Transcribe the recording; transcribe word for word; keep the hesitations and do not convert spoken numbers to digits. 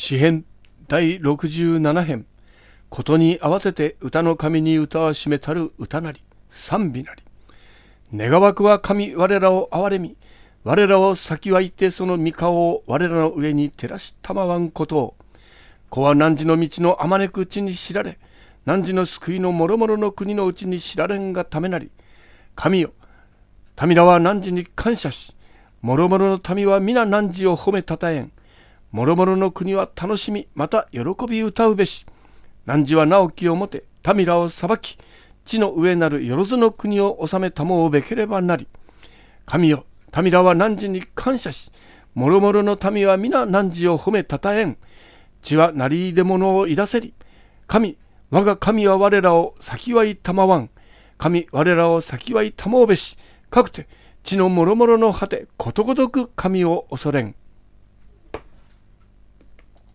詩編第ろくじゅうなな編。ことに合わせて歌の神に歌はしめたる歌なり賛美なり。願わくは神我らを憐れみ、我らを先はいてその御顔を我らの上に照らしたまわんことを。子は汝の道のあまねくうちに知られ、汝の救いのもろもろの国のうちに知られんがためなり。神よ、民らは汝に感謝し、もろもろの民は皆汝を褒めたたえん。もろもろの国は楽しみ、また喜び歌うべし。汝は直きをもて、民らを裁き、地の上なるよろずの国を治めたもうべければなり。神よ、民らは汝に感謝し、もろもろの民は皆汝を褒めたたえん。地はなりいでものをいだせり。神、我が神は我らを先はいたまわん。神、我らを先はいたもうべし。かくて、地のもろもろの果て、ことごとく神を恐れん。